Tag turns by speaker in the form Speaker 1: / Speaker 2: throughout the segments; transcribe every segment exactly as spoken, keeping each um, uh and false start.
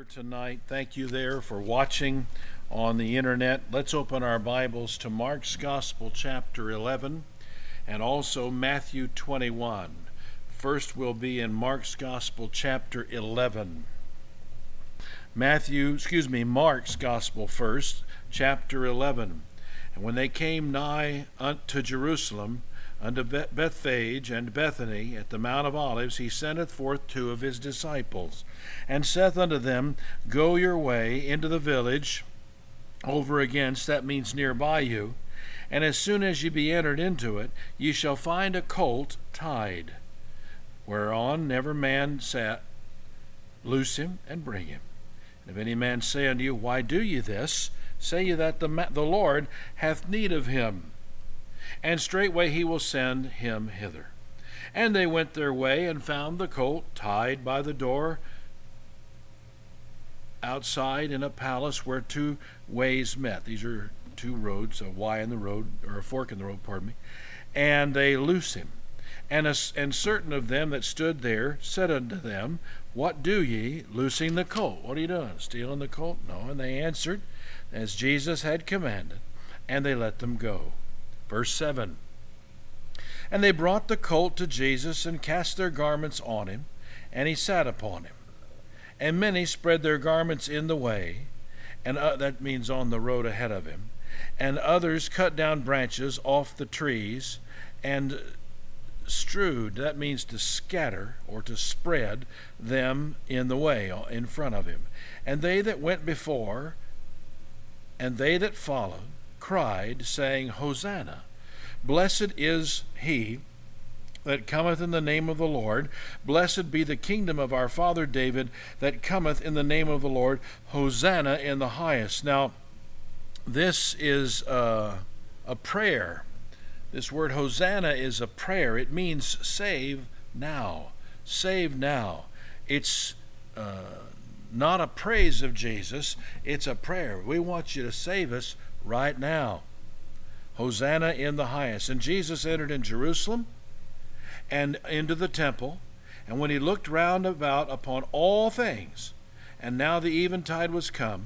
Speaker 1: here tonight. Thank you there for watching on the internet. Let's open our Bibles to Mark's Gospel, chapter eleven, and also Matthew twenty-one. First we'll be in Mark's Gospel, chapter eleven. Matthew, excuse me, Mark's Gospel first, chapter eleven. And when they came nigh unto Jerusalem, unto Bethphage and Bethany at the Mount of Olives, he sendeth forth two of his disciples, and saith unto them, Go your way into the village over against, that means nearby you, and as soon as ye be entered into it, ye shall find a colt tied, whereon never man sat. Loose him and bring him. And if any man say unto you, Why do ye this? Say ye that the, the Lord hath need of him, and straightway he will send him hither. And they went their way, and found the colt tied by the door outside in a palace where two ways met. These are two roads, a Y in the road, or a fork in the road, pardon me. And they loose him. And, a, and certain of them that stood there said unto them, What do ye, loosing the colt? What are you doing, stealing the colt? No. And they answered, as Jesus had commanded, and they let them go. Verse seven. And they brought the colt to Jesus, and cast their garments on him, and he sat upon him. And many spread their garments in the way, and uh, that means on the road ahead of him, and others cut down branches off the trees, and strewed, that means to scatter or to spread them in the way in front of him. And they that went before, and they that followed, cried, saying, Hosanna! Blessed is he that cometh in the name of the Lord. Blessed be the kingdom of our father David that cometh in the name of the Lord. Hosanna in the highest. Now, this is uh, a prayer. This word Hosanna is a prayer. It means save now. Save now. It's uh, not a praise of Jesus. It's a prayer. We want you to save us right now. Hosanna in the highest. And Jesus entered in Jerusalem and into the temple, and when he looked round about upon all things, and now the eventide was come,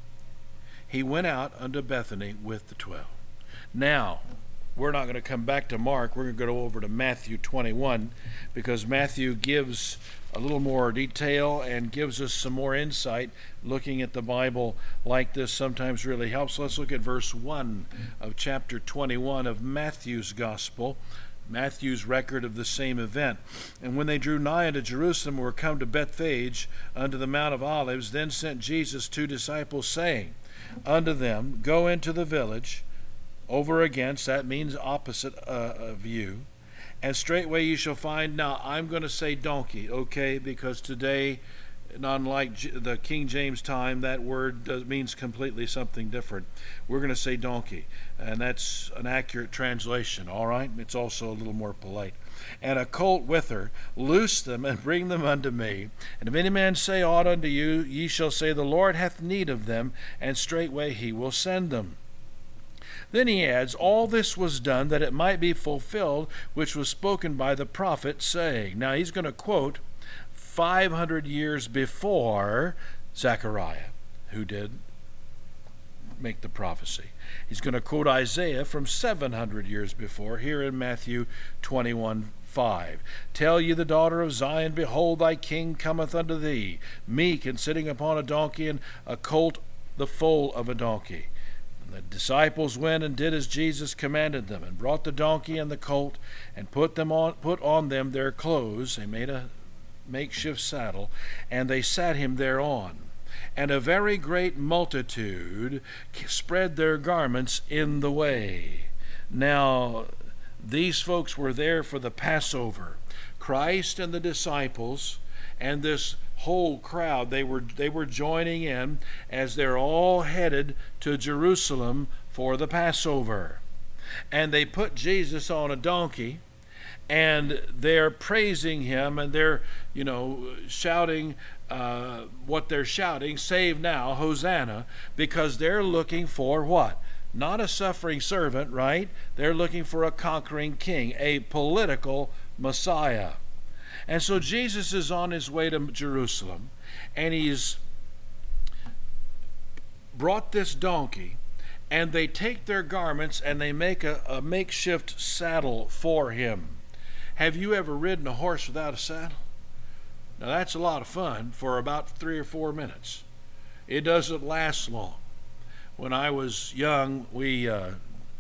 Speaker 1: he went out unto Bethany with the twelve. Now, we're not going to come back to Mark. We're going to go over to Matthew twenty-one, because Matthew gives a little more detail and gives us some more insight. Looking at the Bible like this sometimes really helps. Let's look at verse one of chapter twenty-one of Matthew's Gospel, Matthew's record of the same event. And when they drew nigh unto Jerusalem, and were come to Bethphage unto the Mount of Olives, then sent Jesus two disciples, saying unto them, Go into the village over against, that means opposite uh, of you, and straightway you shall find. Now I'm going to say donkey, okay, because today, not unlike G- the King James time, that word does, means completely something different. We're going to say donkey, and that's an accurate translation, all right? It's also a little more polite. And a colt with her, loose them and bring them unto me. And if any man say aught unto you, ye shall say, The Lord hath need of them, and straightway he will send them. Then he adds, All this was done that it might be fulfilled, which was spoken by the prophet, saying. Now he's going to quote five hundred years before Zechariah, who did make the prophecy. He's going to quote Isaiah from seven hundred years before, here in Matthew twenty-one five. Tell ye the daughter of Zion, Behold, thy king cometh unto thee, meek and sitting upon a donkey, and a colt the foal of a donkey. The disciples went and did as Jesus commanded them, and brought the donkey and the colt, and put them on put on them their clothes. They made a makeshift saddle, and they sat him thereon. And a very great multitude spread their garments in the way. Now, these folks were there for the Passover. Christ and the disciples and this whole crowd, they were they were joining in as they're all headed to Jerusalem for the Passover. And they put Jesus on a donkey, and they're praising him, and they're, you know, shouting uh, what they're shouting, Save now, Hosanna, because they're looking for what? Not a suffering servant, right? They're looking for a conquering king, a political Messiah. And so Jesus is on his way to Jerusalem, and he's brought this donkey, and they take their garments and they make a, a makeshift saddle for him. Have you ever ridden a horse without a saddle? Now that's a lot of fun for about three or four minutes. It doesn't last long. When I was young, we uh,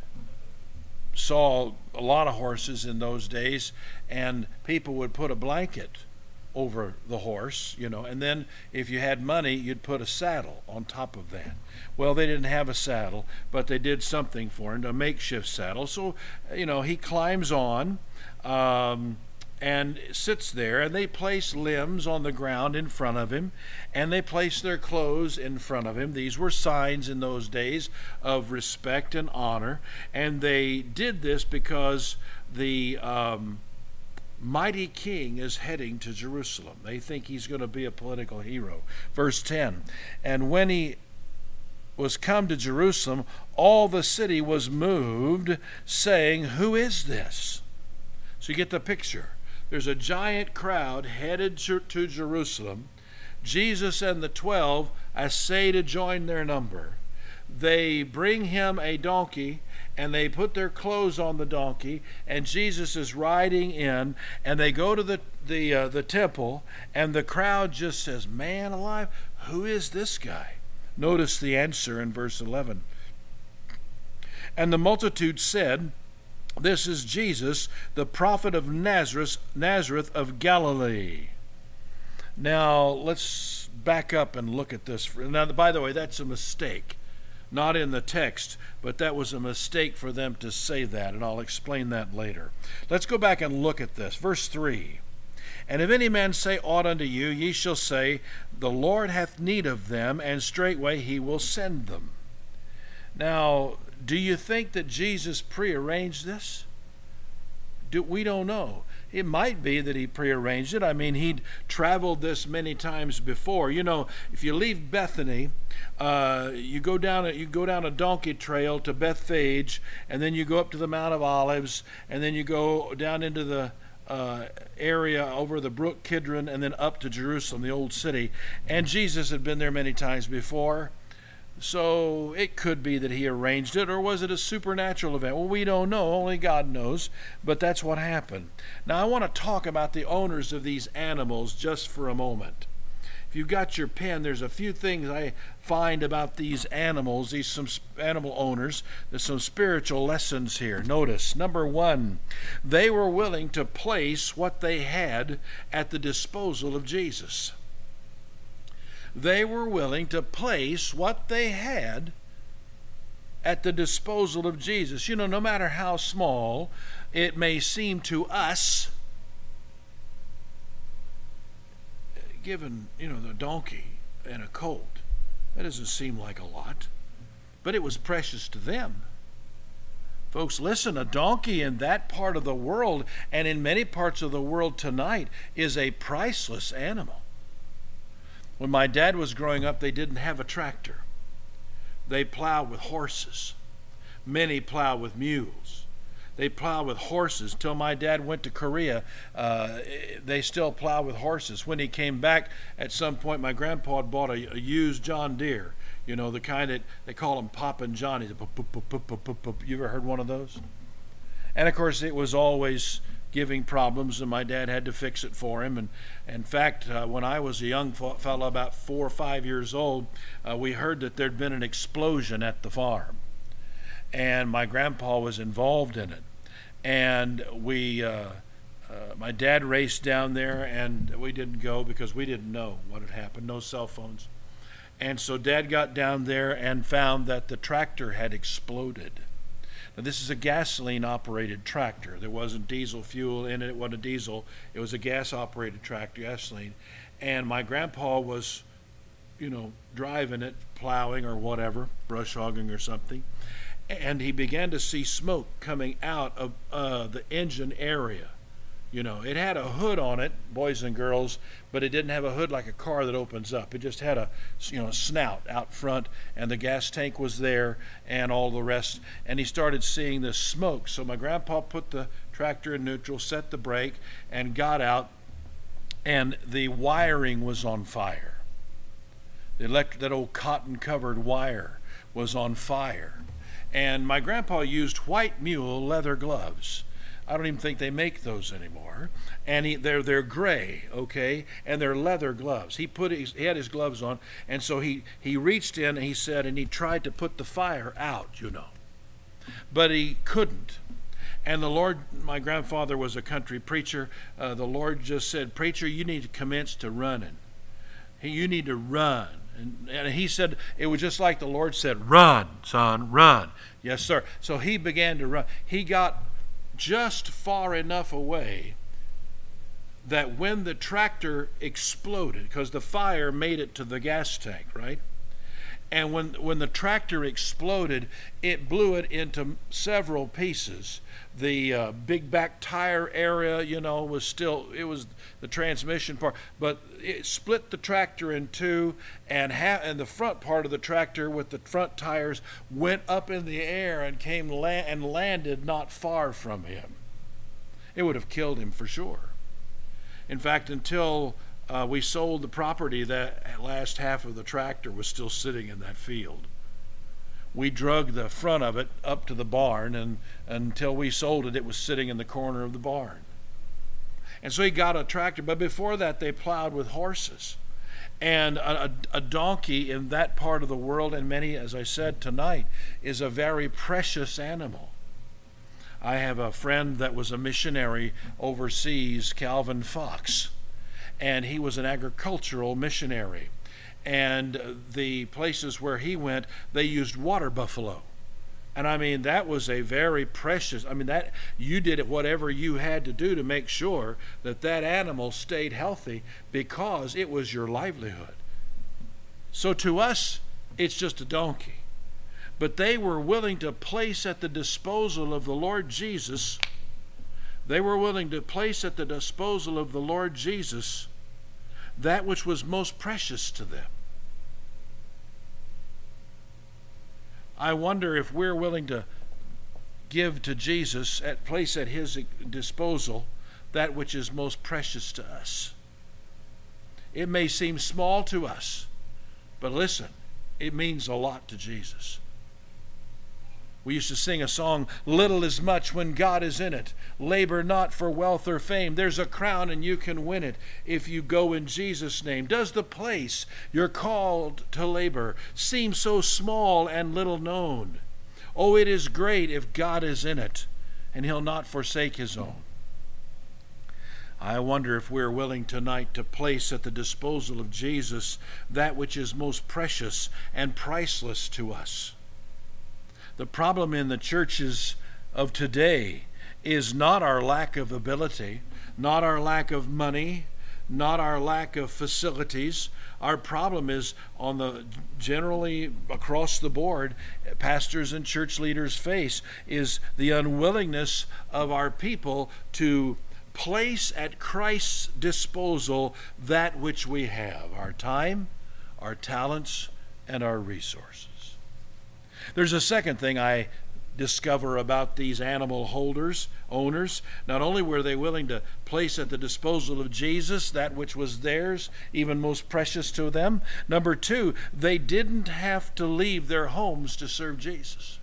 Speaker 1: saw a lot of horses in those days, and people would put a blanket over the horse, you know, and then if you had money, you'd put a saddle on top of that. Well, they didn't have a saddle, but they did something for him, a makeshift saddle. So, you know, he climbs on um, and sits there, and they place limbs on the ground in front of him, and they place their clothes in front of him. These were signs in those days of respect and honor, and they did this because the um, mighty king is heading to Jerusalem. They think he's going to be a political hero. Verse ten, and when he was come to Jerusalem, all the city was moved, saying, who is this? So you get the picture. There's a giant crowd headed to Jerusalem. Jesus and the twelve essay to join their number. They bring him a donkey, and they put their clothes on the donkey, and Jesus is riding in, and they go to the the uh, the temple, and the crowd just says, man alive, who is this guy? Notice the answer in verse eleven. And the multitude said, this is Jesus, the prophet of Nazareth, Nazareth of Galilee. Now, let's back up and look at this. Now, by the way, that's a mistake. Not in the text, but that was a mistake for them to say that, and I'll explain that later. Let's go back and look at this. Verse three. And if any man say aught unto you, ye shall say, the Lord hath need of them, and straightway he will send them. Now, do you think that Jesus prearranged this? Do, we don't know. It might be that he prearranged it. I mean, he'd traveled this many times before. You know, if you leave Bethany, uh, you go down a, you go down a donkey trail to Bethphage, and then you go up to the Mount of Olives, and then you go down into the uh, area over the brook Kidron, and then up to Jerusalem, the old city. And Jesus had been there many times before. So it could be that he arranged it, or was it a supernatural event? Well, we don't know. Only God knows. But that's what happened. Now, I want to talk about the owners of these animals just for a moment. If you've got your pen, there's a few things I find about these animals, these some animal owners. There's some spiritual lessons here. Notice, number one, they were willing to place what they had at the disposal of Jesus. They were willing to place what they had at the disposal of Jesus. You know, no matter how small it may seem to us, given, you know, the donkey and a colt, that doesn't seem like a lot, but it was precious to them. Folks, listen, a donkey in that part of the world, and in many parts of the world tonight, is a priceless animal. When my dad was growing up, they didn't have a tractor. They plowed with horses. Many plowed with mules. They plowed with horses. Till my dad went to Korea, uh, they still plow with horses. When he came back, at some point, my grandpa had bought a, a used John Deere. You know, the kind that they call them Poppin' Johnny. The pop, pop, pop, pop, pop, pop. You ever heard one of those? And of course, it was always giving problems, and my dad had to fix it for him. And in fact, uh, when I was a young fellow, about four or five years old, uh, we heard that there'd been an explosion at the farm, and my grandpa was involved in it. And we, uh, uh, my dad raced down there, and we didn't go because we didn't know what had happened. No cell phones. And so Dad got down there and found that the tractor had exploded. Now, this is a gasoline-operated tractor. There wasn't diesel fuel in it. It wasn't a diesel. It was a gas-operated tractor, gasoline. And my grandpa was, you know, driving it, plowing or whatever, brush hogging or something. And he began to see smoke coming out of uh, the engine area. You know, it had a hood on it, boys and girls, but it didn't have a hood like a car that opens up. It just had a, you know, snout out front, and the gas tank was there and all the rest. And he started seeing this smoke. So my grandpa put the tractor in neutral, set the brake, and got out, and the wiring was on fire. The electric, that old cotton-covered wire was on fire. And my grandpa used white mule leather gloves. I don't even think they make those anymore. And he, they're they're gray, okay, and they're leather gloves. He put his, he had his gloves on, and so he he reached in and he said, and he tried to put the fire out, you know, but he couldn't. And the Lord, my grandfather was a country preacher. Uh, the Lord just said, "Preacher, you need to commence to running. You need to run." And, and he said, it was just like the Lord said, "Run, son, run." Yes, sir. So he began to run. He got just far enough away that when the tractor exploded, because the fire made it to the gas tank, right? And when when the tractor exploded, it blew it into several pieces. The uh, big back tire area, you know, was still, it was the transmission part, but it split the tractor in two, and ha- and the front part of the tractor with the front tires went up in the air and came la- and landed not far from him. It would have killed him for sure. In fact, until uh, we sold the property, that last half of the tractor was still sitting in that field. We drug the front of it up to the barn, and until we sold it, it was sitting in the corner of the barn. And so he got a tractor, but before that they plowed with horses. And a, a, a donkey in that part of the world, and many, as I said tonight, is a very precious animal. I have a friend that was a missionary overseas, Calvin Fox, and he was an agricultural missionary. And the places where he went, they used water buffalo. And I mean, that was a very precious, I mean, that you did it whatever you had to do to make sure that that animal stayed healthy, because it was your livelihood. So to us, it's just a donkey. But they were willing to place at the disposal of the Lord Jesus, they were willing to place at the disposal of the Lord Jesus that which was most precious to them. I wonder if we're willing to give to Jesus, at place at his disposal, that which is most precious to us. It may seem small to us, but listen, it means a lot to Jesus. We used to sing a song, "Little is much when God is in it. Labor not for wealth or fame. There's a crown and you can win it if you go in Jesus' name." Does the place you're called to labor seem so small and little known? Oh, it is great if God is in it, and he'll not forsake his own. I wonder if we're willing tonight to place at the disposal of Jesus that which is most precious and priceless to us. The problem in the churches of today is not our lack of ability, not our lack of money, not our lack of facilities. Our problem is on the generally across the board, pastors and church leaders face, is the unwillingness of our people to place at Christ's disposal that which we have, our time, our talents, and our resources. There's a second thing I discover about these animal holders, owners. Not only were they willing to place at the disposal of Jesus that which was theirs, even most precious to them. Number two, they didn't have to leave their homes to serve Jesus.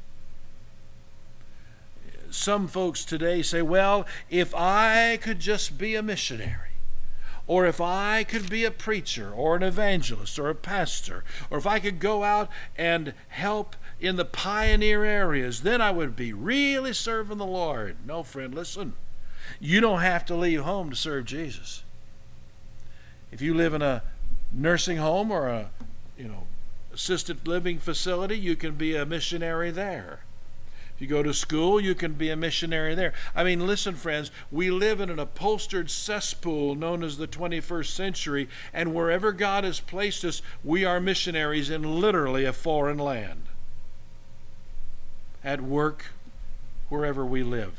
Speaker 1: Some folks today say, well, if I could just be a missionary, or if I could be a preacher or an evangelist or a pastor, or if I could go out and help in the pioneer areas, then I would be really serving the Lord. No, friend, listen. You don't have to leave home to serve Jesus. If you live in a nursing home or a, you know, assisted living facility, you can be a missionary there. If you go to school, you can be a missionary there. I mean, listen, friends, we live in an upholstered cesspool known as the twenty-first century, and wherever God has placed us, we are missionaries in literally a foreign land. At work, wherever we live.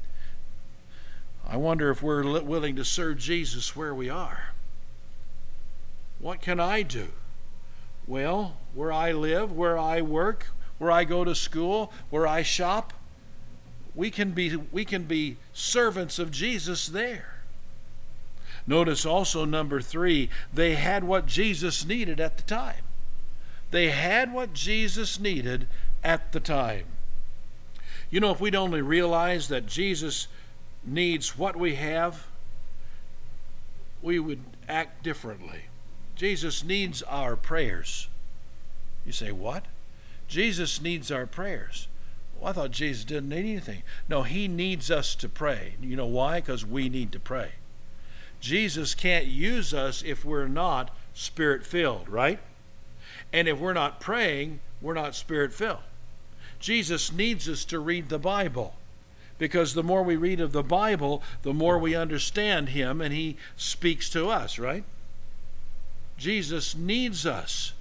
Speaker 1: I wonder if we're willing to serve Jesus where we are. What can I do? Well, where I live, where I work, where I go to school, where I shop, we can be we can be servants of Jesus there. Notice also number three, they had what Jesus needed at the time. They had what Jesus needed at the time. You know, if we'd only realize that Jesus needs what we have, we would act differently. Jesus needs our prayers. You say, what? Jesus needs our prayers. Well, I thought Jesus didn't need anything. No, he needs us to pray. You know why? Because we need to pray. Jesus can't use us if we're not Spirit-filled, right? And if we're not praying, we're not Spirit-filled. Jesus needs us to read the Bible, because the more we read of the Bible, the more we understand him and he speaks to us, right? Jesus needs us.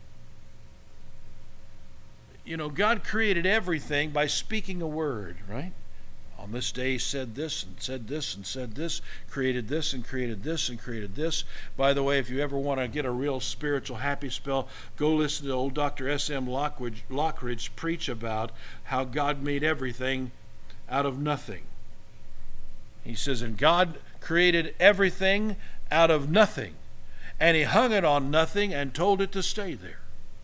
Speaker 1: You know, God created everything by speaking a word, right? On this day he said this and said this and said this, created this and created this and created this. By the way, if you ever want to get a real spiritual happy spell, go listen to old Doctor S M Lockridge, Lockridge preach about how God made everything out of nothing. He says, and God created everything out of nothing, and he hung it on nothing and told it to stay there.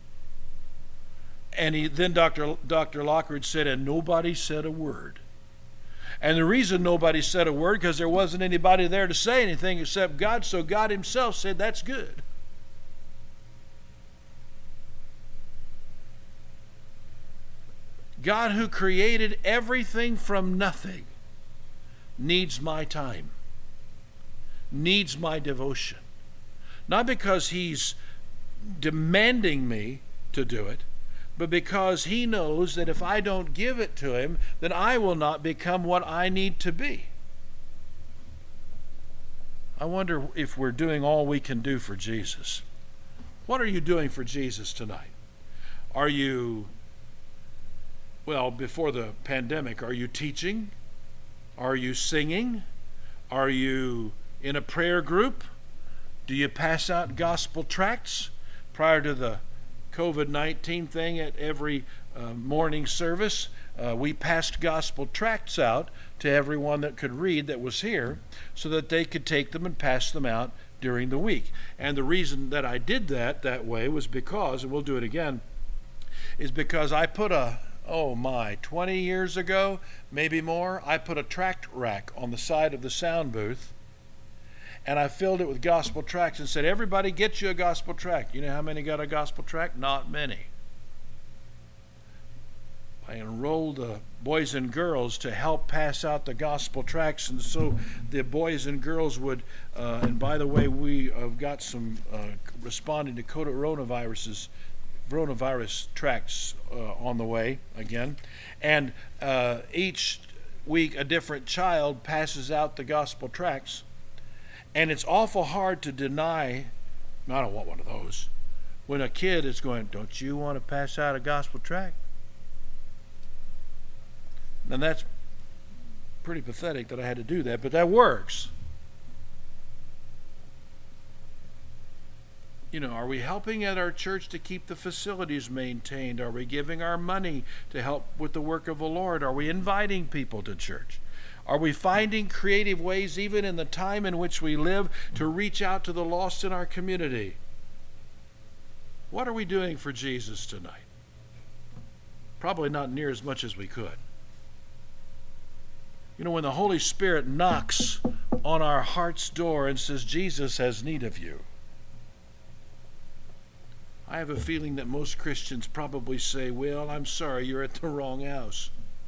Speaker 1: And he, then Doctor Doctor Lockridge said, and nobody said a word. And the reason nobody said a word, because there wasn't anybody there to say anything except God, so God himself said, that's good. God, who created everything from nothing, needs my time, needs my devotion. Not because he's demanding me to do it, but because he knows that if I don't give it to him, then I will not become what I need to be. I wonder if we're doing all we can do for Jesus. What are you doing for Jesus tonight? Are you, well, before the pandemic, are you teaching? Are you singing? Are you in a prayer group? Do you pass out gospel tracts prior to the covid nineteen thing at every uh, morning service? Uh, we passed gospel tracts out to everyone that could read that was here so that they could take them and pass them out during the week. And the reason that I did that that way was because, and we'll do it again, is because I put a, oh my, twenty years ago, maybe more, I put a tract rack on the side of the sound booth, and I filled it with gospel tracts and said, everybody get you a gospel tract. You know how many got a gospel tract? Not many. I enrolled the boys and girls to help pass out the gospel tracts, and so the boys and girls would, uh, and by the way, we have got some uh, responding to coronaviruses, coronavirus tracts uh, on the way again, and uh, each week a different child passes out the gospel tracts. And it's awful hard to deny, I don't want one of those, when a kid is going, don't you want to pass out a gospel tract? And that's pretty pathetic that I had to do that, but that works. You know, are we helping at our church to keep the facilities maintained? Are we giving our money to help with the work of the Lord? Are we inviting people to church? Are we finding creative ways, even in the time in which we live, to reach out to the lost in our community? What are we doing for Jesus tonight? Probably not near as much as we could. You know, when the Holy Spirit knocks on our heart's door and says, Jesus has need of you, I have a feeling that most Christians probably say, well, I'm sorry, you're at the wrong house.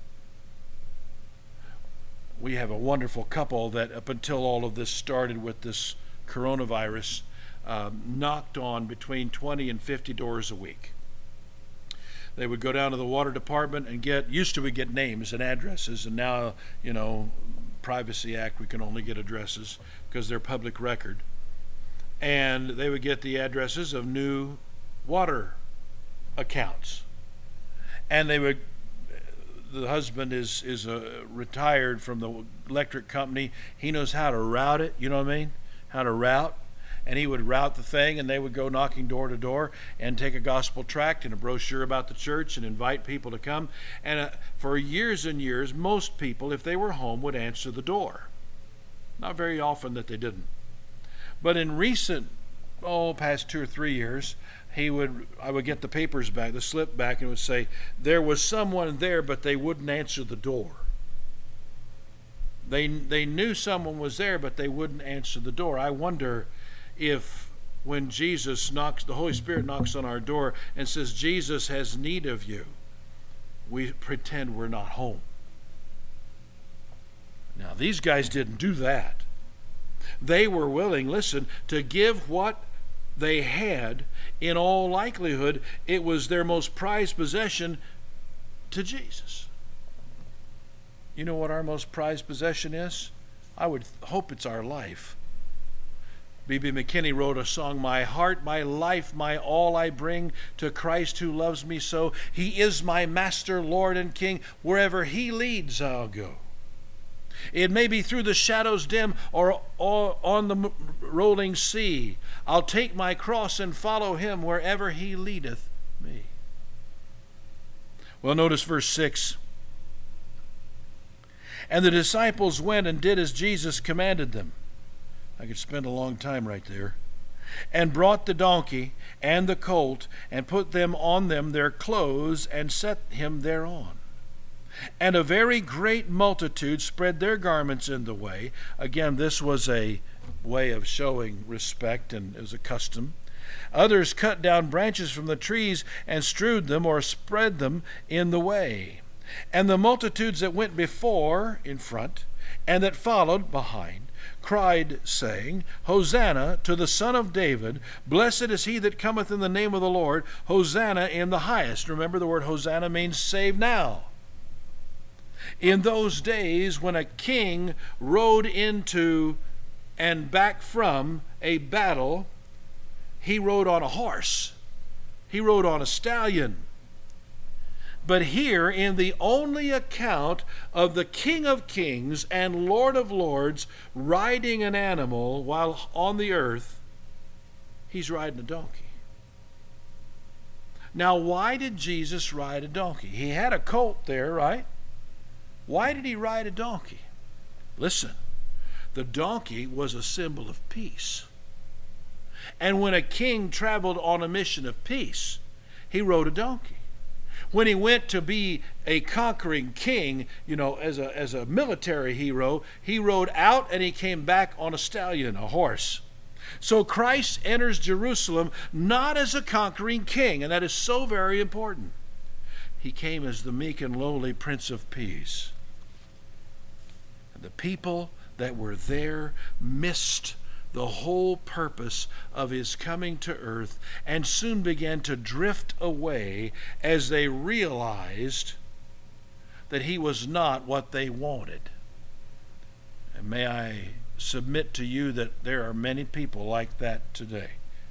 Speaker 1: We have a wonderful couple that up until all of this started with this coronavirus, um, knocked on between twenty and fifty doors a week. They would go down to the water department and get, used to we get names and addresses, and now, you know, Privacy Act, we can only get addresses because they're public record. And they would get the addresses of new water accounts. And they would, the husband is is uh, retired from the electric company. He knows how to route it, you know what I mean? How to route. And he would route the thing, and they would go knocking door to door and take a gospel tract and a brochure about the church and invite people to come. And uh, for years and years, most people, if they were home, would answer the door. Not very often that they didn't. But in recent, oh, past two or three years, he would, I would get the papers back, the slip back, and it would say, there was someone there, but they wouldn't answer the door. They, they knew someone was there, but they wouldn't answer the door. I wonder if when Jesus knocks, the Holy Spirit knocks on our door and says, Jesus has need of you, we pretend we're not home. Now, these guys didn't do that. They were willing, listen, to give what they had. In all likelihood, it was their most prized possession to Jesus. You know what our most prized possession is? I would hope it's our life. B B McKinney wrote a song, my heart, my life, my all I bring to Christ who loves me so. He is my master, Lord, and King. Wherever he leads, I'll go. It may be through the shadows dim or, or on the rolling sea. I'll take my cross and follow him wherever he leadeth me. Well, notice verse six. And the disciples went and did as Jesus commanded them. I could spend a long time right there. And brought the donkey and the colt and put them on them their clothes and set him thereon. And a very great multitude spread their garments in the way. Again, this was a way of showing respect, and it was a custom. Others cut down branches from the trees and strewed them or spread them in the way. And the multitudes that went before in front and that followed behind cried, saying, Hosanna to the Son of David. Blessed is he that cometh in the name of the Lord. Hosanna in the highest. Remember, the word Hosanna means save now. In those days, when a king rode into and back from a battle, he rode on a horse. He rode on a stallion. But here, in the only account of the King of Kings and Lord of Lords riding an animal while on the earth, he's riding a donkey. Now, why did Jesus ride a donkey? He had a colt there, right? Why did he ride a donkey? Listen, the donkey was a symbol of peace. And when a king traveled on a mission of peace, he rode a donkey. When he went to be a conquering king, you know, as a, as a military hero, he rode out and he came back on a stallion, a horse. So Christ enters Jerusalem not as a conquering king, and that is so very important. He came as the meek and lowly Prince of Peace. And the people that were there missed the whole purpose of his coming to earth and soon began to drift away as they realized that he was not what they wanted. And may I submit to you that there are many people like that today.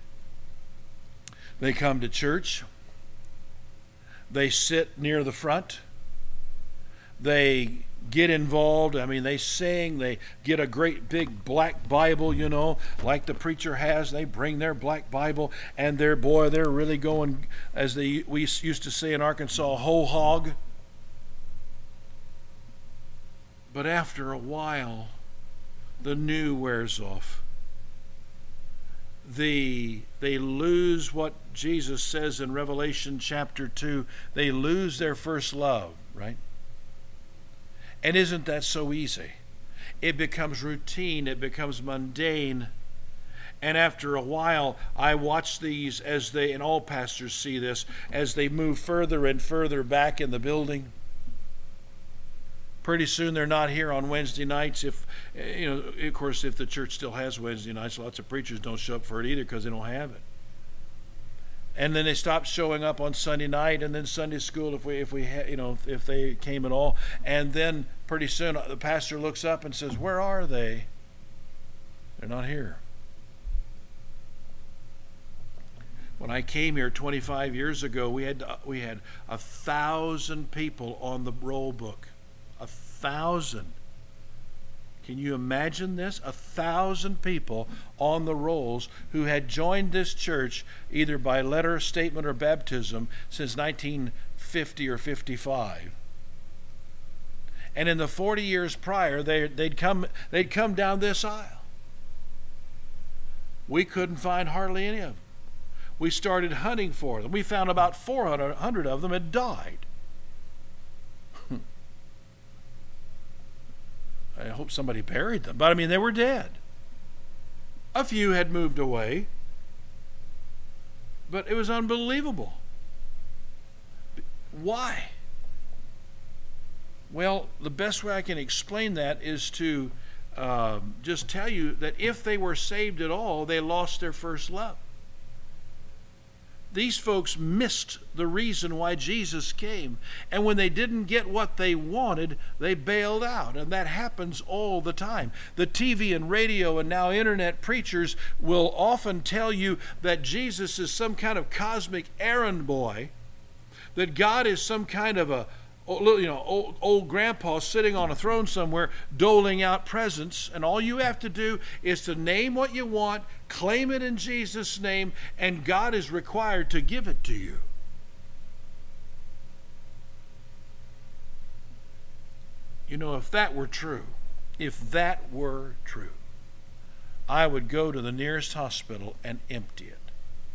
Speaker 1: They come to church. They sit near the front. They get involved. I mean, they sing. They get a great big black Bible, you know, like the preacher has. They bring their black Bible, and they're, boy, they're really going, as they we used to say in Arkansas, whole hog. But after a while, the new wears off. The, they lose what Jesus says in Revelation chapter two. They lose their first love, right? And isn't that so easy? It becomes routine. It becomes mundane. And after a while, I watch these as they, and all pastors see this, as they move further and further back in the building. Pretty soon they're not here on Wednesday nights. If, you know, of course, if the church still has Wednesday nights, lots of preachers don't show up for it either because they don't have it. And then they stopped showing up on Sunday night, and then Sunday school if we, if we, ha- you know, if they came at all. And then pretty soon the pastor looks up and says, "Where are they?" They're not here. When I came here twenty-five years ago, we had we had a thousand people on the roll book. A thousand. Can you imagine this? A thousand people on the rolls who had joined this church either by letter, statement, or baptism since nineteen fifty or fifty-five. And in the forty years prior, they, they'd come they'd come down this aisle. We couldn't find hardly any of them. we started hunting for them. We found about four hundred of them had died. I hope somebody buried them, but I mean, they were dead. A few had moved away, but it was unbelievable. Why? Well, the best way I can explain that is to uh, just tell you that if they were saved at all, they lost their first love. These folks missed the reason why Jesus came. And when they didn't get what they wanted, they bailed out. And that happens all the time. The T V and radio and now internet preachers will often tell you that Jesus is some kind of cosmic errand boy, that God is some kind of a you know, old, old grandpa sitting on a throne somewhere doling out presents, and all you have to do is to name what you want, claim it in Jesus' name, and God is required to give it to you. You know, if that were true, if that were true, I would go to the nearest hospital and empty it.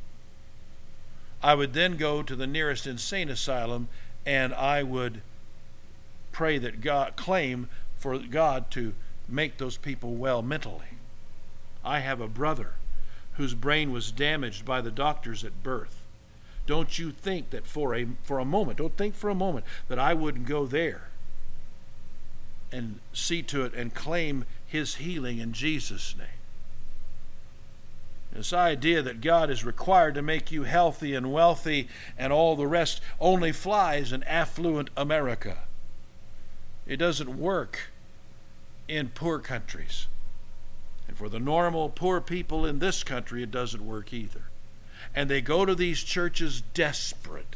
Speaker 1: I would then go to the nearest insane asylum and I would pray that God, claim for God to make those people well mentally. I have a brother whose brain was damaged by the doctors at birth. Don't you think that for a for a moment, don't think for a moment that I wouldn't go there and see to it and claim his healing in Jesus' name. This idea that God is required to make you healthy and wealthy and all the rest only flies in affluent America. It doesn't work in poor countries. And for the normal poor people in this country, it doesn't work either. And they go to these churches desperate,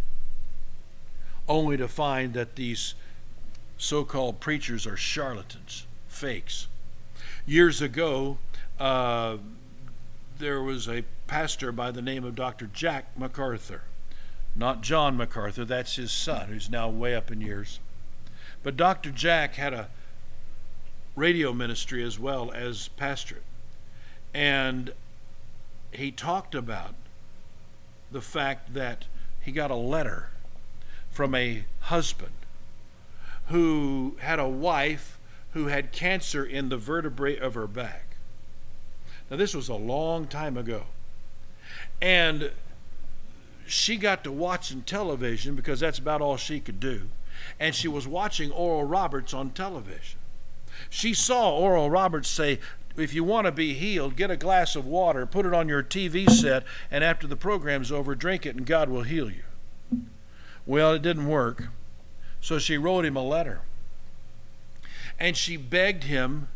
Speaker 1: only to find that these so-called preachers are charlatans, fakes. Years ago, uh, there was a pastor by the name of Doctor Jack MacArthur. Not John MacArthur, that's his son, who's now way up in years. But Doctor Jack had a radio ministry as well as pastorate. And he talked about the fact that he got a letter from a husband who had a wife who had cancer in the vertebrae of her back. Now, this was a long time ago. And she got to watching television because that's about all she could do. And she was watching Oral Roberts on television. She saw Oral Roberts say, if you want to be healed, get a glass of water, put it on your T V set, and after the program's over, drink it and God will heal you. Well, it didn't work. So she wrote him a letter. And she begged him,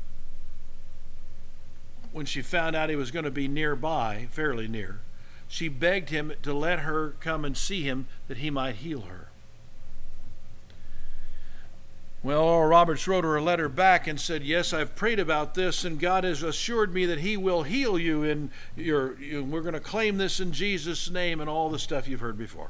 Speaker 1: when she found out he was going to be nearby, fairly near, she begged him to let her come and see him that he might heal her. Well, Oral Roberts wrote her a letter back and said, yes, I've prayed about this and God has assured me that he will heal you and your, you, we're going to claim this in Jesus' name and all the stuff you've heard before.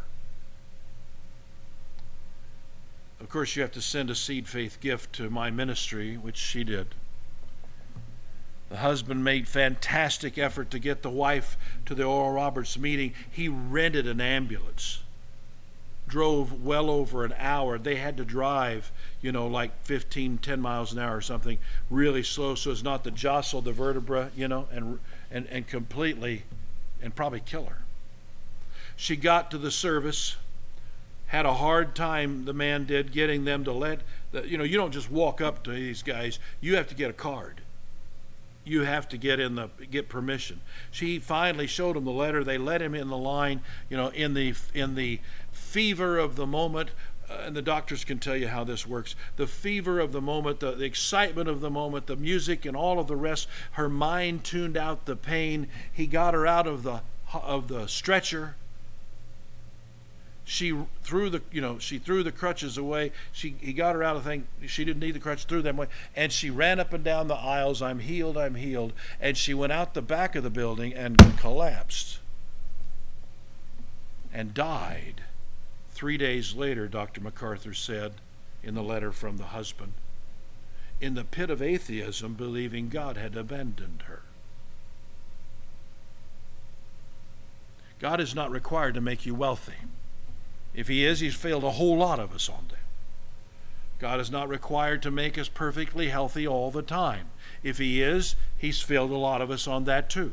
Speaker 1: Of course, you have to send a seed faith gift to my ministry, which she did. The husband made fantastic effort to get the wife to the Oral Roberts meeting. He rented an ambulance, drove well over an hour. They had to drive, you know, like fifteen, ten miles an hour or something, really slow so as not to jostle the vertebra, you know, and and, and completely, and probably kill her. She got to the service, had a hard time, the man did, getting them to let, the, you know, you don't just walk up to these guys. You have to get a card. You have to get in the get permission. She finally showed him the letter. They let him in the line, you know, in the in the fever of the moment. Uh, and the doctors can tell you how this works. The fever of the moment, the, the excitement of the moment, the music, and all of the rest. Her mind tuned out the pain. He got her out of the of the stretcher. She threw the, you know, she threw the crutches away. She, he got her out of the thing. She didn't need the crutches, threw them away. And she ran up and down the aisles. I'm healed, I'm healed. And she went out the back of the building and collapsed and died. Three days later, Doctor MacArthur said in the letter from the husband, in the pit of atheism, believing God had abandoned her. God is not required to make you wealthy. If He is, He's failed a whole lot of us on that. God is not required to make us perfectly healthy all the time. If He is, He's failed a lot of us on that too.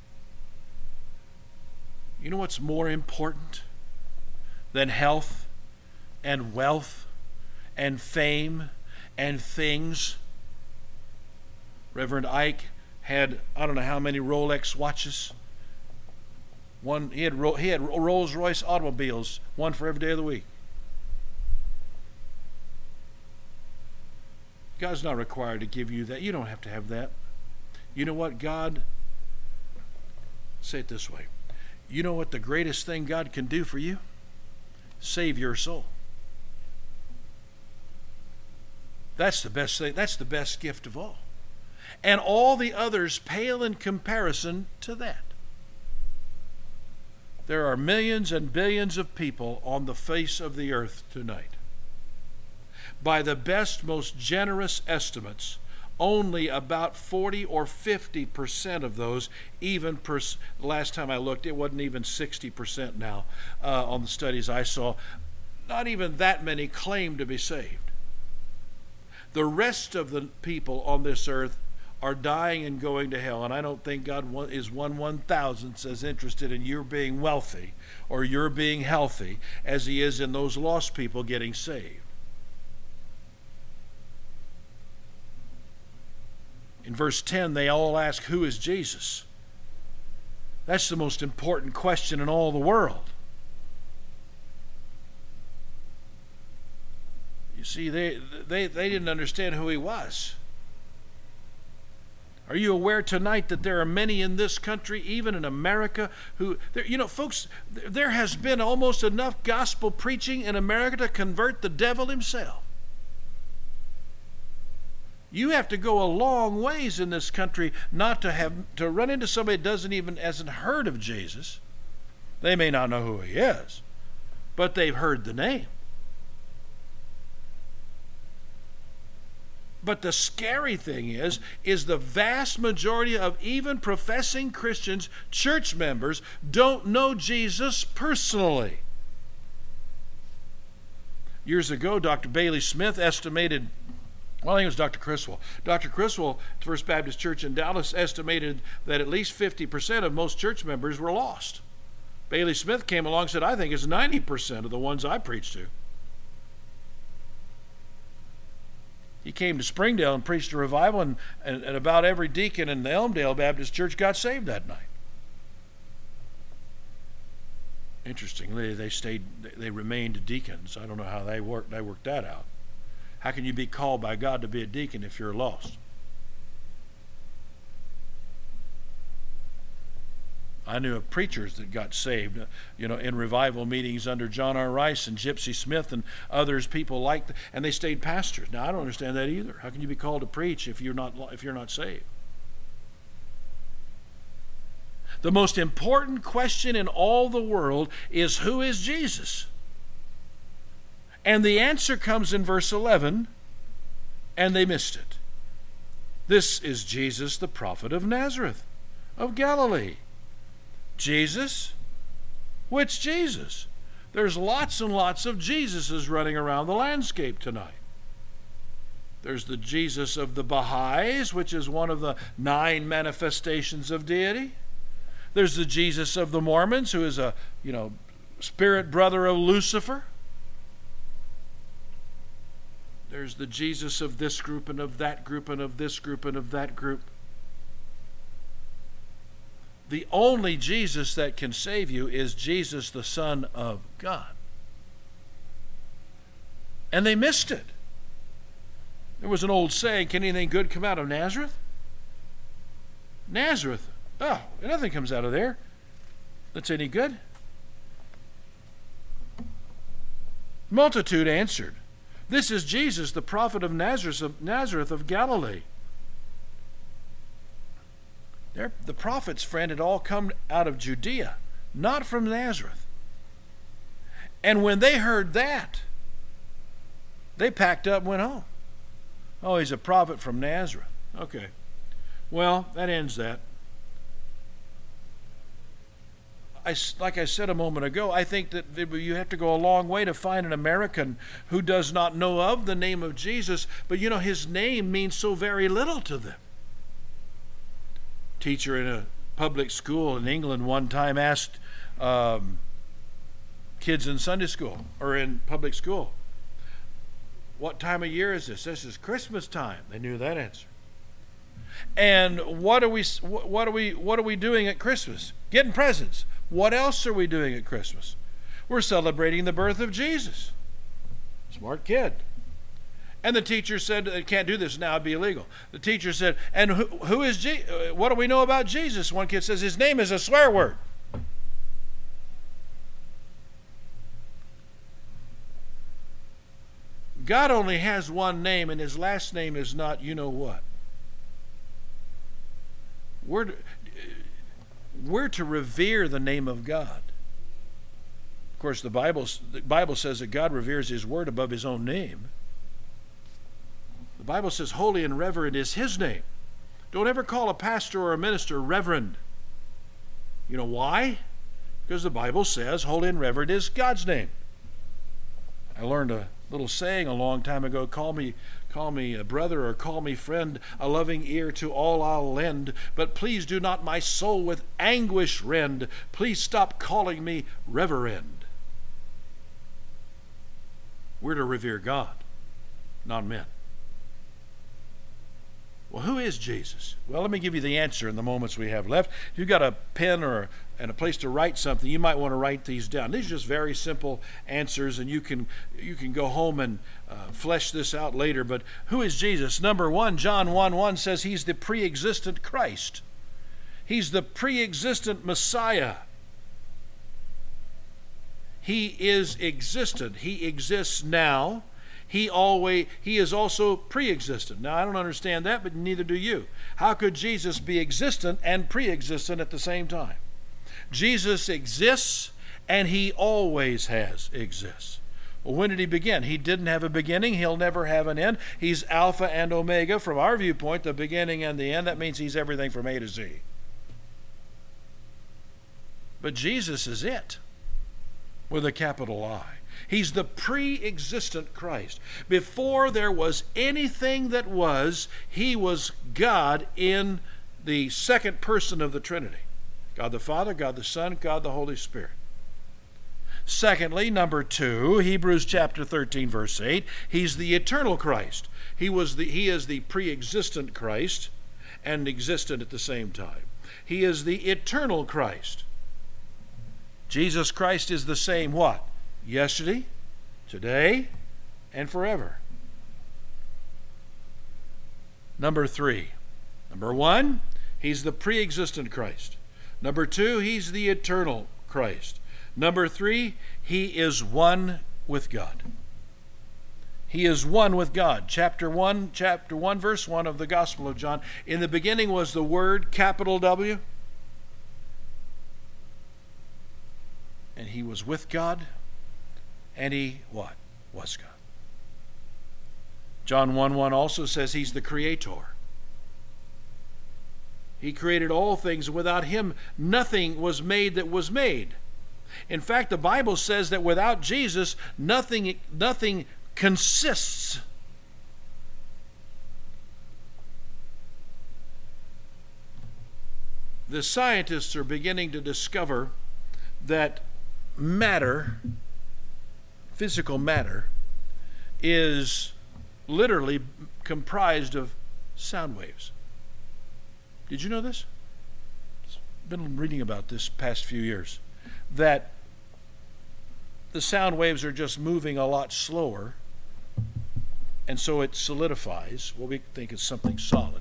Speaker 1: You know what's more important than health and wealth and fame and things? Reverend Ike had, I don't know how many Rolex watches. One, he had he had Rolls Royce automobiles, one for every day of the week. God's not required to give you that. You don't have to have that. You know what God, say it this way. You know what the greatest thing God can do for you? Save your soul. That's the best thing. That's the best gift of all. And all the others pale in comparison to that. There are millions and billions of people on the face of the earth tonight. By the best, most generous estimates, only about forty or fifty percent of those, even pers- last time I looked, it wasn't even sixty percent now uh, on the studies I saw, not even that many claim to be saved. The rest of the people on this earth are dying and going to hell, and I don't think God is one one thousandths as interested in your being wealthy or your being healthy as He is in those lost people getting saved. In verse ten, they all ask, who is Jesus? That's the most important question in all the world. You see, they, they, they didn't understand who He was. Are you aware tonight that there are many in this country, even in America, who, you know, folks, there has been almost enough gospel preaching in America to convert the devil himself. You have to go a long ways in this country not to have to run into somebody that doesn't even hasn't heard of Jesus. They may not know who He is, but they've heard the name. But the scary thing is, is the vast majority of even professing Christians, church members, don't know Jesus personally. Years ago, Doctor Bailey Smith estimated, well, I think it was Doctor Criswell. Doctor Criswell, First Baptist Church in Dallas, estimated that at least fifty percent of most church members were lost. Bailey Smith came along and said, I think it's ninety percent of the ones I preach to. He came to Springdale and preached a revival, and, and, and about every deacon in the Elmdale Baptist Church got saved that night. Interestingly, they stayed, they remained deacons. I don't know how they worked, they worked that out. How can you be called by God to be a deacon if you're lost? I knew of preachers that got saved, you know, in revival meetings under John R. Rice and Gypsy Smith and others, people like that, and they stayed pastors. Now, I don't understand that either. How can you be called to preach if you're not if you're not saved? The most important question in all the world is, who is Jesus? And the answer comes in verse eleven, and they missed it. This is Jesus, the prophet of Nazareth, of Galilee. Jesus? Which Jesus? There's lots and lots of Jesuses running around the landscape tonight. There's the Jesus of the Baha'is, which is one of the nine manifestations of deity. There's the Jesus of the Mormons, who is a, you know, spirit brother of Lucifer. There's the Jesus of this group and of that group and of this group and of that group. The only Jesus that can save you is Jesus, the Son of God. And they missed it. There was an old saying, can anything good come out of Nazareth? Nazareth. Oh, nothing comes out of there that's any good. Multitude answered, this is Jesus, the prophet of Nazareth of, Nazareth of Galilee. They're, the prophets, friend, had all come out of Judea, not from Nazareth. And when they heard that, they packed up and went home. Oh, he's a prophet from Nazareth. Okay. Well, that ends that. I, like I said a moment ago, I think that you have to go a long way to find an American who does not know of the name of Jesus, but you know, his name means so very little to them. Teacher in a public school in England one time asked um, kids in Sunday school or in public school, what time of year is this? This is Christmas time. They knew that answer. And what are we what are we what are we doing at Christmas? Getting presents. What else are we doing at Christmas? We're celebrating the birth of Jesus. Smart kid. And the teacher said, "I can't do this now, it'd be illegal." The teacher said, "And who, who is Je- what do we know about Jesus?" One kid says, "His name is a swear word." God only has one name, and his last name is not you know what. We're to, we're to revere the name of God. Of course, the Bible, the Bible says that God reveres his word above his own name. The Bible says holy and reverend is his name. Don't ever call a pastor or a minister reverend. You know why? Because the Bible says holy and reverend is God's name. I learned a little saying a long time ago, call me call me a brother or call me friend, a loving ear to all I'll lend, but please do not my soul with anguish rend. Please stop calling me reverend. We're to revere God, not men. Well, who is Jesus? Well, let me give you the answer in the moments we have left. If you've got a pen or and a place to write something, you might want to write these down. These are just very simple answers, and you can you can go home and uh, flesh this out later. But who is Jesus? Number one, John one one says he's the pre-existent Christ. He's the pre-existent Messiah. He is existent. He exists now. He always he is also pre-existent. Now, I don't understand that, but neither do you. How could Jesus be existent and pre-existent at the same time? Jesus exists, and he always has exists. Well, when did he begin? He didn't have a beginning. He'll never have an end. He's Alpha and Omega. From our viewpoint, the beginning and the end. That means he's everything from A to Z. But Jesus is it, with a capital I. He's the pre-existent Christ. Before there was anything that was, he was God in the second person of the Trinity. God the Father, God the Son, God the Holy Spirit. Secondly, number two, Hebrews chapter thirteen, verse eight, he's the eternal Christ. He was the he is the pre-existent Christ and existent at the same time. He is the eternal Christ. Jesus Christ is the same what? Yesterday, today, and forever. Number three. Number one, he's the pre-existent Christ. Number two, he's the eternal Christ. Number three, he is one with God. He is one with God. Chapter one, chapter one, verse one of the Gospel of John. In the beginning was the Word, capital W. And he was with God. And he, what? Was God. John one one also says he's the creator. He created all things. Without him, nothing was made that was made. In fact, the Bible says that without Jesus, nothing, nothing consists. The scientists are beginning to discover that matter, physical matter, is literally comprised of sound waves. Did you know this? I've been reading about this past few years. That the sound waves are just moving a lot slower, and so it solidifies what we think is something solid.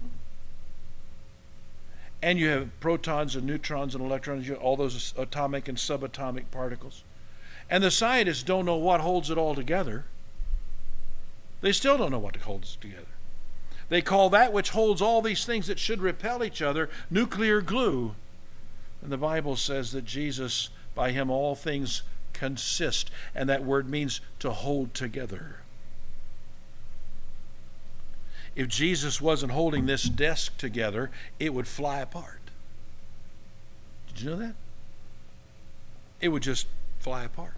Speaker 1: And you have protons and neutrons and electrons, you have all those atomic and subatomic particles. And the scientists don't know what holds it all together. They still don't know what holds it together. They call that which holds all these things that should repel each other nuclear glue. And the Bible says that Jesus, by him all things consist, and that word means to hold together. If Jesus wasn't holding this desk together, it would fly apart. Did you know that? it would just fly apart.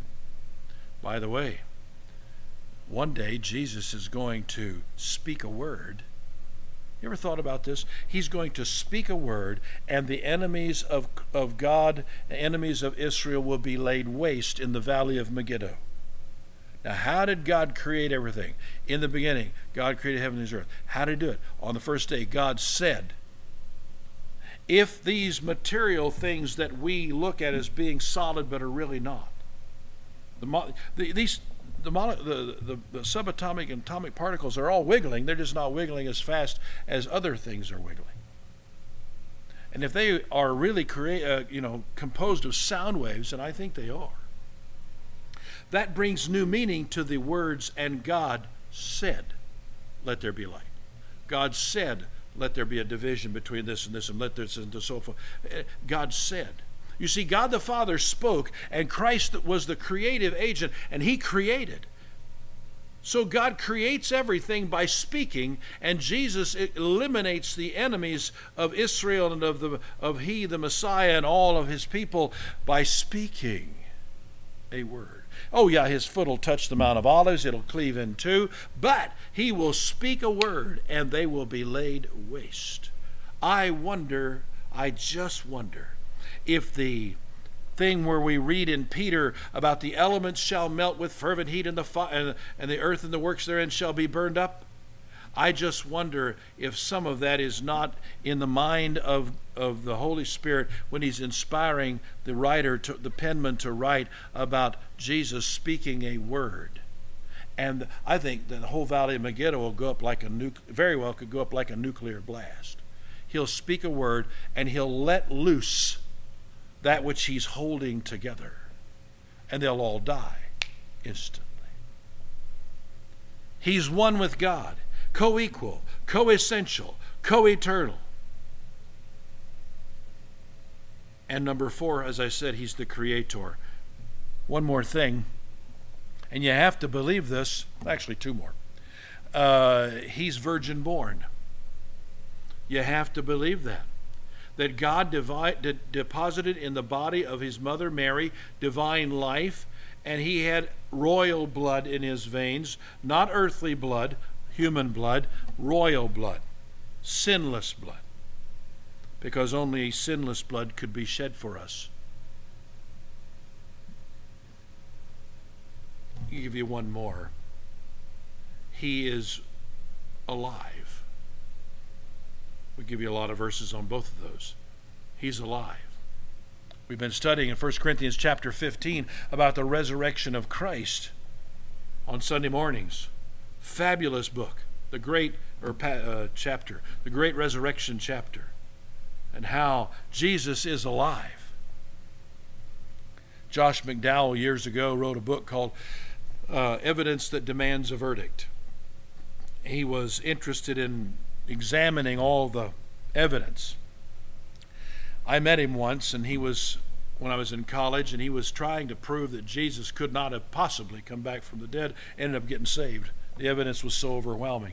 Speaker 1: By the way, one day Jesus is going to speak a word. You ever thought about this? He's going to speak a word, and the enemies of, of God, the enemies of Israel, will be laid waste in the valley of Megiddo. Now, how did God create everything? In the beginning, God created heaven and earth. How did he do it? On the first day, God said, if these material things that we look at as being solid but are really not, the, the, these The, the, the, the subatomic and atomic particles are all wiggling. They're just not wiggling as fast as other things are wiggling. And if they are really create, uh, you know, composed of sound waves, and I think they are, that brings new meaning to the words, and God said, let there be light. God said, let there be a division between this and this, and let this and so forth. God said. You see, God the Father spoke, and Christ was the creative agent, and he created. So God creates everything by speaking, and Jesus eliminates the enemies of Israel and of, the, of he, the Messiah, and all of his people by speaking a word. Oh yeah, his foot will touch the Mount of Olives, it'll cleave in two, but he will speak a word, and they will be laid waste. I wonder, I just wonder, if the thing where we read in Peter about the elements shall melt with fervent heat, and the fi- and, and the earth and the works therein shall be burned up, I just wonder if some of that is not in the mind of, of the Holy Spirit when he's inspiring the writer, to, the penman, to write about Jesus speaking a word. And I think that the whole valley of Megiddo will go up like a nu- very well could go up like a nuclear blast. He'll speak a word, and he'll let loose that which he's holding together, and they'll all die instantly. He's one with God, co-equal, co-essential, co-eternal. And number four, as I said, he's the creator. One more thing, and you have to believe this, actually two more. Uh, he's virgin born. You have to believe that. That God devi- de- deposited in the body of his mother Mary divine life, and he had royal blood in his veins, not earthly blood, human blood, royal blood, sinless blood, because only sinless blood could be shed for us. I'll give you one more. He is alive. We give you a lot of verses on both of those. He's alive. We've been studying in First Corinthians chapter fifteen about the resurrection of Christ on Sunday mornings. Fabulous book, the great or uh, chapter, the great resurrection chapter, and how Jesus is alive. Josh McDowell years ago wrote a book called uh, Evidence That Demands a Verdict. He was interested in examining all the evidence. I met him once, and he was, when I was in college, and he was trying to prove that Jesus could not have possibly come back from the dead, ended up getting saved. The evidence was so overwhelming.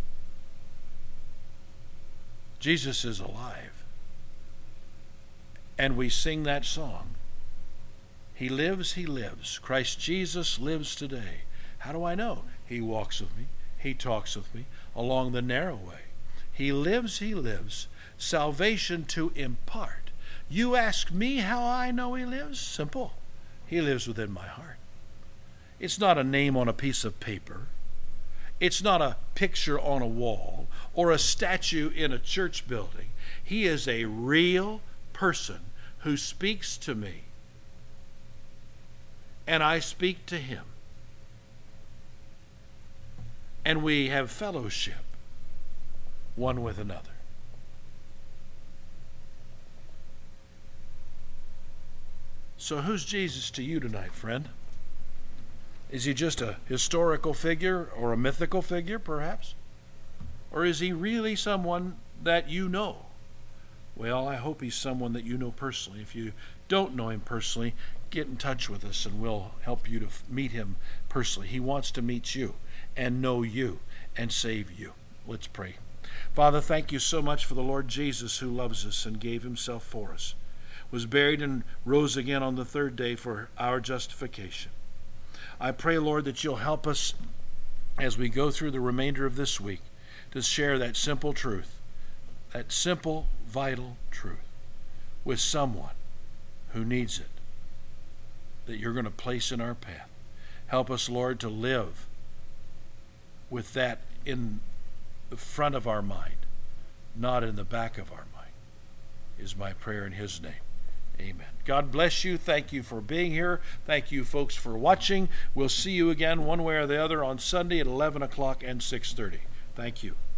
Speaker 1: Jesus is alive. And we sing that song. He lives, he lives. Christ Jesus lives today. How do I know? He walks with me. He talks with me along the narrow way. He lives, he lives. Salvation to impart. You ask me how I know he lives? Simple. He lives within my heart. It's not a name on a piece of paper. It's not a picture on a wall or a statue in a church building. He is a real person who speaks to me, and I speak to him. And we have fellowship one with another. So who's Jesus to you tonight, friend? Is he just a historical figure or a mythical figure, perhaps? Or is he really someone that you know? Well, I hope he's someone that you know personally. If you don't know him personally, get in touch with us and we'll help you to meet him personally. He wants to meet you and know you and save you. Let's pray. Father, thank you so much for the Lord Jesus who loves us and gave himself for us. was buried, and rose again on the third day for our justification. I pray, Lord, that you'll help us as we go through the remainder of this week to share that simple truth, that simple, vital truth with someone who needs it, that you're going to place in our path. Help us, Lord, to live with that in the front of our mind, not in the back of our mind, is my prayer in his name. Amen. God bless you. Thank you for being here. Thank you, folks, for watching. We'll see you again one way or the other on Sunday at eleven o'clock and six thirty. Thank you.